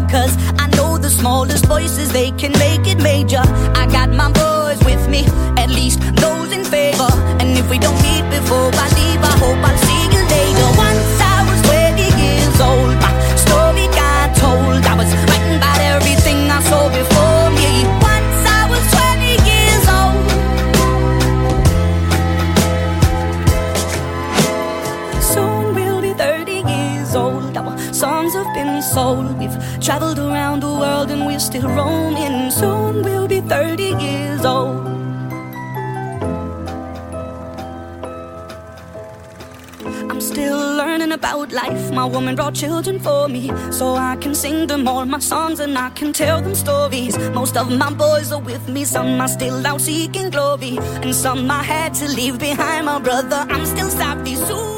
'cause I know the smallest voices, they can make it major. I got my boys with me, at least those in favor. And if we don't meet before I leave, I hope I'll see you later. Once I was 20 years old, my story got told. I was writing about everything I saw before me. Once I was 20 years old. Soon we'll be 30 years old. Our songs have been sold. We've traveled around the world and we're still roaming. Soon we'll be 30 years old. I'm still learning about life. My woman brought children for me, so I can sing them all my songs and I can tell them stories. Most of my boys are with me, some are still out seeking glory, and some I had to leave behind. My brother, I'm still savvy, soon